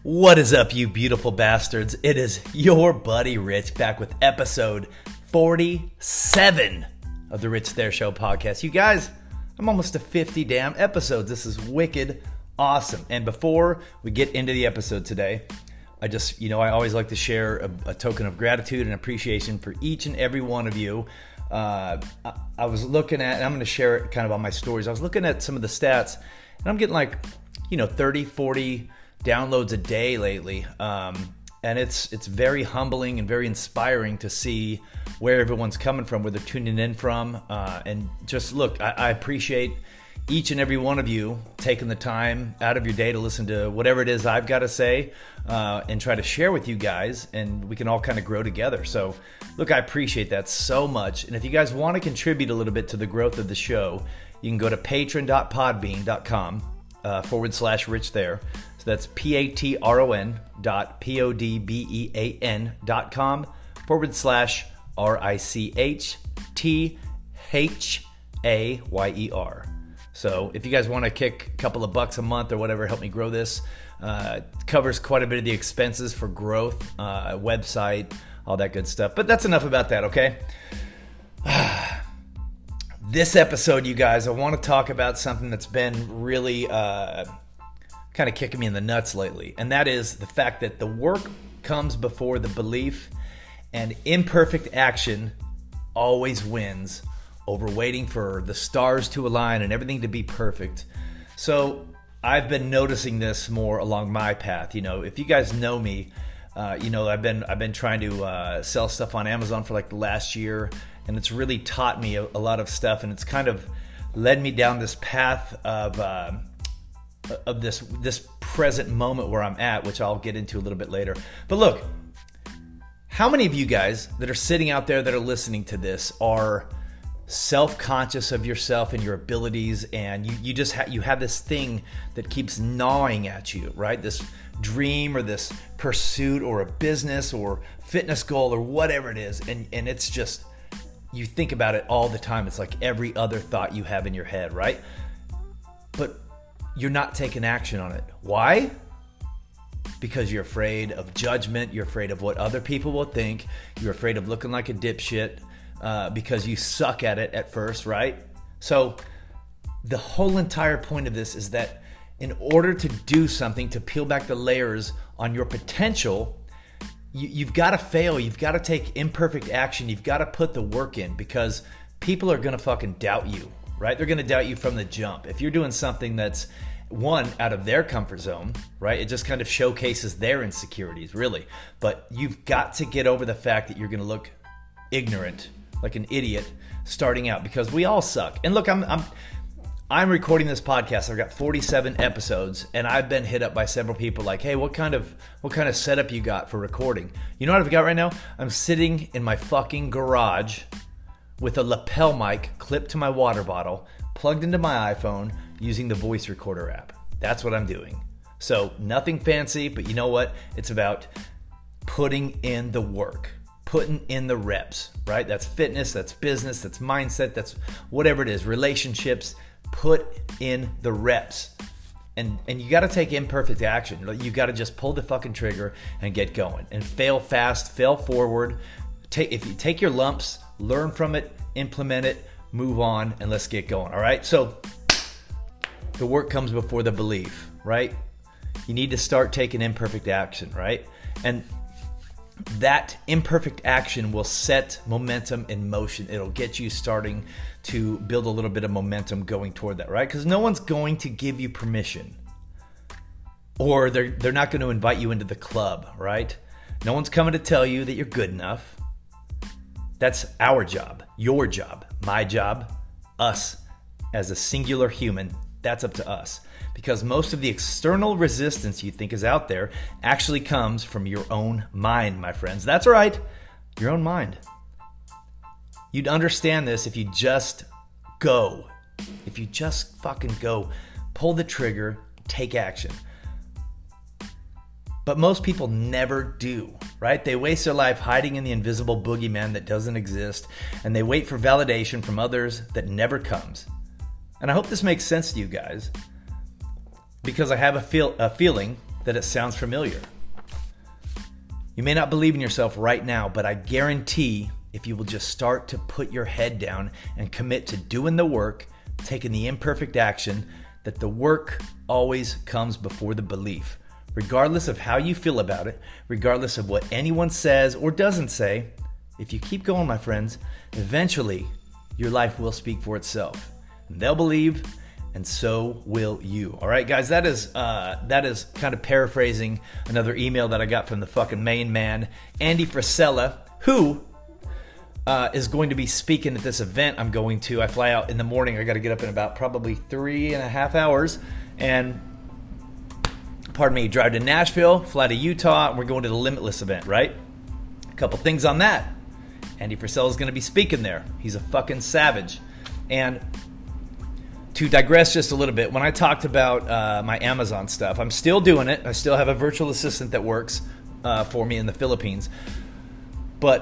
What is up, you beautiful bastards? It is your buddy Rich back with episode 47 of the Rich There Show podcast. You guys, I'm almost to 50 damn episodes. This is wicked awesome. And before we get into the episode today, I always like to share a token of gratitude and appreciation for each and every one of you. I was looking at, and I'm going to share it kind of on my stories. I was looking at some of the stats, and I'm getting 30, 40 downloads a day lately. And it's very humbling and very inspiring to see where everyone's coming from, where they're tuning in from. And just look, I appreciate each and every one of you taking the time out of your day to listen to whatever it is I've got to say and try to share with you guys, and we can all kind of grow together. So look, I appreciate that so much. And if you guys want to contribute a little bit to the growth of the show, you can go to patron.podbean.com /Rich There. So that's patron.podbean.com /RichThayer. So if you guys want to kick a couple of bucks a month or whatever, help me grow this. Covers quite a bit of the expenses for growth, website, all that good stuff. But that's enough about that, okay? This episode, you guys, I want to talk about something that's been really kind of kicking me in the nuts lately. And that is the fact that the work comes before the belief, and imperfect action always wins over waiting for the stars to align and everything to be perfect. So I've been noticing this more along my path. You know, if you guys know me, I've been trying to sell stuff on Amazon for like the last year, and it's really taught me a lot of stuff, and it's kind of led me down this path of this present moment where I'm at, which I'll get into a little bit later. But look, how many of you guys that are sitting out there that are listening to this are self-conscious of yourself and your abilities, and you have this thing that keeps gnawing at you, right? This dream or this pursuit or a business or fitness goal or whatever it is, and it's just, you think about it all the time. It's like every other thought you have in your head, right? But you're not taking action on it. Why? Because you're afraid of judgment. You're afraid of what other people will think. You're afraid of looking like a dipshit. Because you suck at it at first, right? So the whole entire point of this is that in order to do something, to peel back the layers on your potential, you've got to fail. You've got to take imperfect action. You've got to put the work in, because people are going to fucking doubt you, right? They're going to doubt you from the jump. If you're doing something that's one out of their comfort zone, right? It just kind of showcases their insecurities, really. But you've got to get over the fact that you're going to look ignorant, like an idiot starting out, because we all suck. And look, I'm recording this podcast. I've got 47 episodes, and I've been hit up by several people like, hey, what kind of setup you got for recording? You know what I've got right now? I'm sitting in my fucking garage with a lapel mic clipped to my water bottle, plugged into my iPhone, using the voice recorder app. That's what I'm doing. So nothing fancy, but you know what? It's about putting in the work, putting in the reps, right? That's fitness, that's business, that's mindset, that's whatever it is, relationships. Put in the reps. And you got to take imperfect action. You got to just pull the fucking trigger and get going. And fail fast, fail forward. If you take your lumps, learn from it, implement it, move on, and let's get going, all right? So the work comes before the belief, right? You need to start taking imperfect action, right? And that imperfect action will set momentum in motion. It'll get you starting to build a little bit of momentum going toward that, right? Because no one's going to give you permission, or they're not going to invite you into the club, right? No one's coming to tell you that you're good enough. That's our job, your job, my job, us as a singular human. That's up to us. Because most of the external resistance you think is out there actually comes from your own mind, my friends. That's right, your own mind. You'd understand this if you just go. If you just fucking go, pull the trigger, take action. But most people never do, right? They waste their life hiding in the invisible boogeyman that doesn't exist, and they wait for validation from others that never comes. And I hope this makes sense to you guys, because I have a feeling that it sounds familiar. You may not believe in yourself right now, but I guarantee if you will just start to put your head down and commit to doing the work, taking the imperfect action, that the work always comes before the belief. Regardless of how you feel about it, regardless of what anyone says or doesn't say, if you keep going, my friends, eventually your life will speak for itself. And they'll believe, and so will you. All right, guys, that is kind of paraphrasing another email that I got from the fucking main man, Andy Frisella, who is going to be speaking at this event I'm going to. I fly out in the morning. I got to get up in about probably 3.5 hours, and drive to Nashville, fly to Utah, and we're going to the Limitless event, right? A couple things on that. Andy Frisella is going to be speaking there. He's a fucking savage. And to digress just a little bit, when I talked about my Amazon stuff, I'm still doing it. I still have a virtual assistant that works for me in the Philippines. But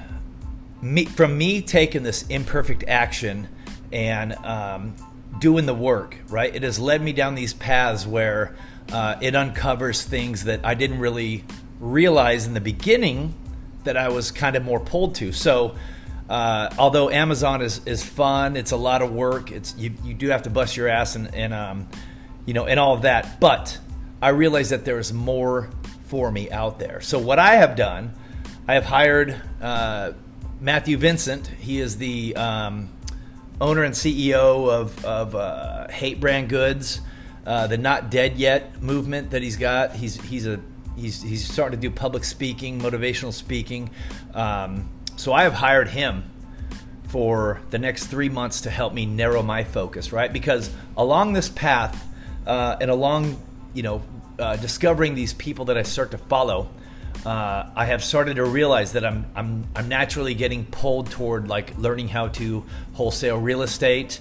from me taking this imperfect action and doing the work, right, it has led me down these paths where it uncovers things that I didn't really realize in the beginning that I was kind of more pulled to. So although Amazon is fun, it's a lot of work. You do have to bust your ass and all of that. But I realized that there is more for me out there. So what I have done, I have hired Matthew Vincent. He is the owner and CEO of Hate Brand Goods, the Not Dead Yet movement that he's got. He's starting to do public speaking, motivational speaking. So I have hired him for the next 3 months to help me narrow my focus, right? Because along this path and along, discovering these people that I start to follow, I have started to realize that I'm naturally getting pulled toward like learning how to wholesale real estate,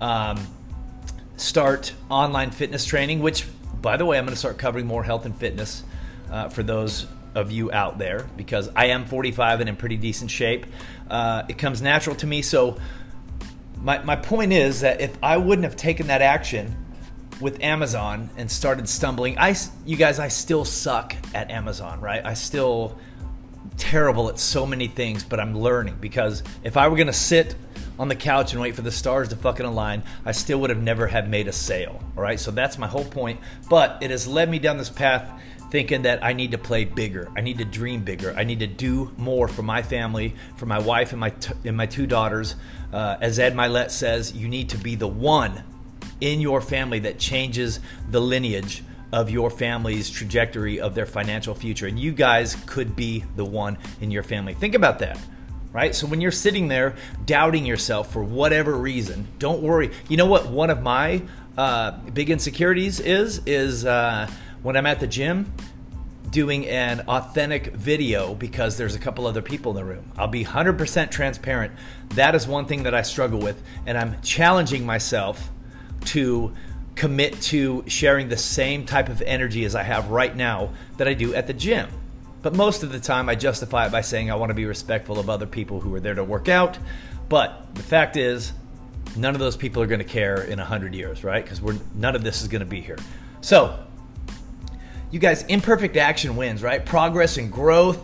start online fitness training, which, by the way, I'm going to start covering more health and fitness for those of you out there, because I am 45 and in pretty decent shape. It comes natural to me. So my point is that if I wouldn't have taken that action with Amazon and started stumbling, I still suck at Amazon, right? I still terrible at so many things, but I'm learning, because if I were going to sit on the couch and wait for the stars to fucking align, I still would have never have made a sale. All right. So that's my whole point. But it has led me down this path thinking that I need to play bigger. I need to dream bigger. I need to do more for my family, for my wife and my two daughters. As Ed Milet says, you need to be the one in your family that changes the lineage of your family's trajectory of their financial future. And you guys could be the one in your family. Think about that, right? So when you're sitting there doubting yourself for whatever reason, don't worry. You know what one of my big insecurities is when I'm at the gym doing an authentic video because there's a couple other people in the room. I'll be 100% transparent. That is one thing that I struggle with, and I'm challenging myself to commit to sharing the same type of energy as I have right now that I do at the gym. But most of the time I justify it by saying I want to be respectful of other people who are there to work out. But the fact is, none of those people are going to care in 100 years, right? Because none of this is going to be here. So, you guys, imperfect action wins, right? Progress and growth.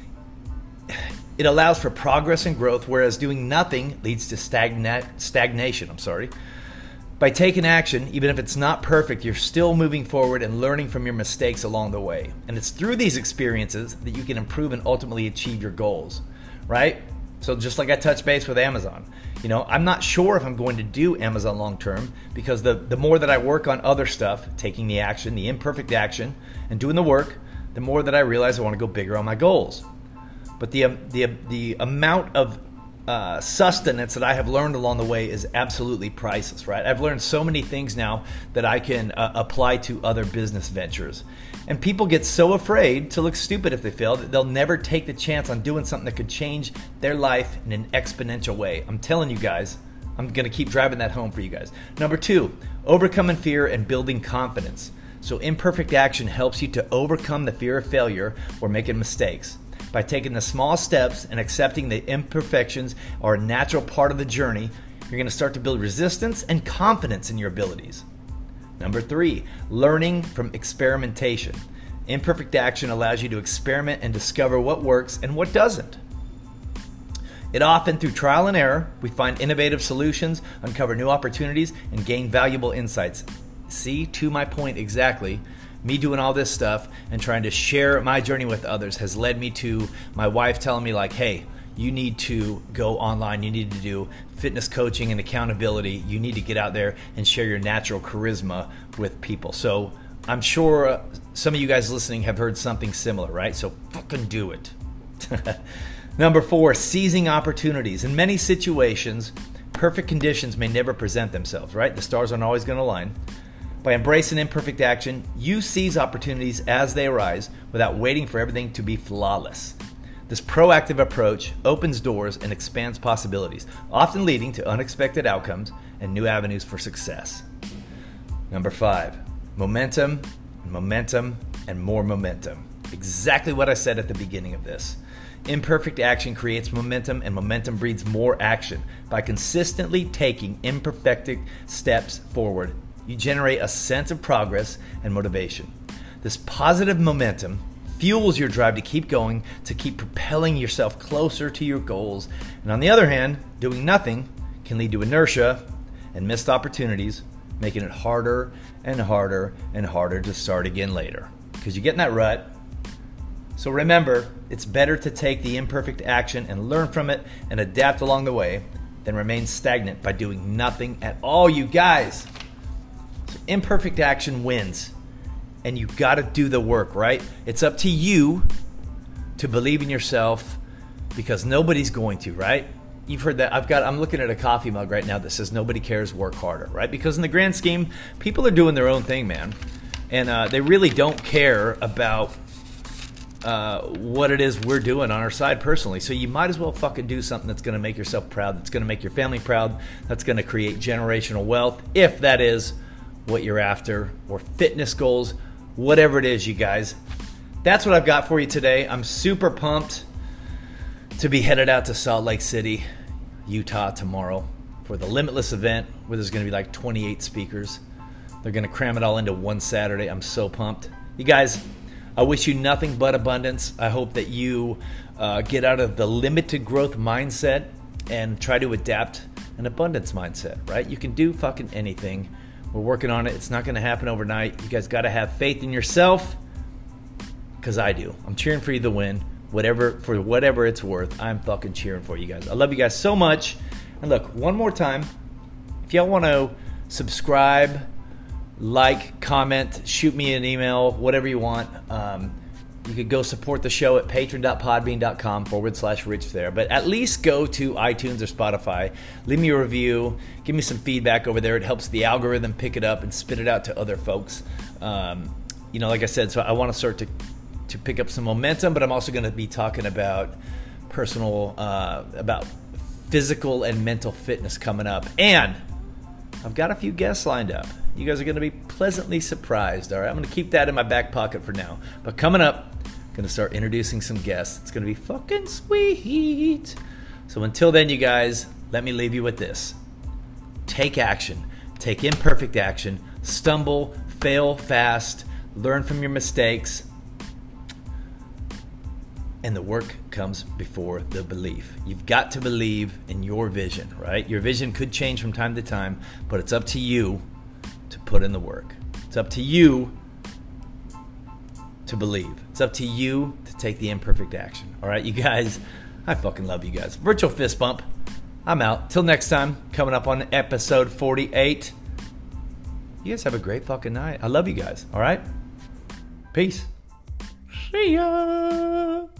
It allows for progress and growth, whereas doing nothing leads to stagnation. By taking action, even if it's not perfect, you're still moving forward and learning from your mistakes along the way. And it's through these experiences that you can improve and ultimately achieve your goals, right? So just like I touched base with Amazon, I'm not sure if I'm going to do Amazon long term, because the more that I work on other stuff, taking the action, the imperfect action, and doing the work, the more that I realize I want to go bigger on my goals. But the amount of sustenance that I have learned along the way is absolutely priceless, right? I've learned so many things now that I can apply to other business ventures. And people get so afraid to look stupid if they fail that they'll never take the chance on doing something that could change their life in an exponential way. I'm telling you guys, I'm going to keep driving that home for you guys. Number 2, overcoming fear and building confidence. So imperfect action helps you to overcome the fear of failure or making mistakes. By taking the small steps and accepting the imperfections are a natural part of the journey, you're going to start to build resistance and confidence in your abilities. Number 3, learning from experimentation. Imperfect action allows you to experiment and discover what works and what doesn't. It often, through trial and error, we find innovative solutions, uncover new opportunities, and gain valuable insights. See, to my point exactly, me doing all this stuff and trying to share my journey with others has led me to my wife telling me like, hey, you need to go online. You need to do fitness coaching and accountability. You need to get out there and share your natural charisma with people. So I'm sure some of you guys listening have heard something similar, right? So fucking do it. Number 4, seizing opportunities. In many situations, perfect conditions may never present themselves, right? The stars aren't always going to align. By embracing imperfect action, you seize opportunities as they arise without waiting for everything to be flawless. This proactive approach opens doors and expands possibilities, often leading to unexpected outcomes and new avenues for success. Number 5, momentum, momentum, and more momentum. Exactly what I said at the beginning of this. Imperfect action creates momentum, and momentum breeds more action. By consistently taking imperfect steps forward, you generate a sense of progress and motivation. This positive momentum fuels your drive to keep going, to keep propelling yourself closer to your goals. And on the other hand, doing nothing can lead to inertia and missed opportunities, making it harder and harder and harder to start again later because you get in that rut. So remember, it's better to take the imperfect action and learn from it and adapt along the way than remain stagnant by doing nothing at all, you guys. So imperfect action wins, and you got to do the work, right? It's up to you to believe in yourself because nobody's going to, right? You've heard that. I'm looking at a coffee mug right now that says nobody cares, work harder, right? Because in the grand scheme, people are doing their own thing, man. And they really don't care about what it is we're doing on our side personally. So you might as well fucking do something that's going to make yourself proud, that's going to make your family proud, that's going to create generational wealth, if that is what you're after, or fitness goals, whatever it is, you guys. That's what I've got for you today. I'm super pumped to be headed out to Salt Lake City, Utah tomorrow for the Limitless event where there's going to be like 28 speakers. They're going to cram it all into one Saturday. I'm so pumped. You guys, I wish you nothing but abundance. I hope that you get out of the limited growth mindset and try to adapt an abundance mindset, right? You can do fucking anything. We're working on it. It's not going to happen overnight. You guys got to have faith in yourself because I do. I'm cheering for you to win. For whatever it's worth, I'm fucking cheering for you guys. I love you guys so much. And look, one more time, if y'all want to subscribe, like, comment, shoot me an email, whatever you want. You could go support the show at patreon.podbean.com/rich there. But at least go to iTunes or Spotify. Leave me a review. Give me some feedback over there. It helps the algorithm pick it up and spit it out to other folks. Like I said, so I want to start to pick up some momentum, but I'm also going to be talking about about physical and mental fitness coming up. And I've got a few guests lined up. You guys are going to be pleasantly surprised, all right? I'm going to keep that in my back pocket for now. But coming up, I'm going to start introducing some guests. It's going to be fucking sweet. So until then, you guys, let me leave you with this. Take action. Take imperfect action. Stumble, fail fast, learn from your mistakes. And the work comes before the belief. You've got to believe in your vision, right? Your vision could change from time to time, but it's up to you to put in the work. It's up to you to believe. It's up to you to take the imperfect action. All right, you guys, I fucking love you guys. Virtual fist bump. I'm out. Till next time, coming up on episode 48. You guys have a great fucking night. I love you guys. All right? Peace. See ya.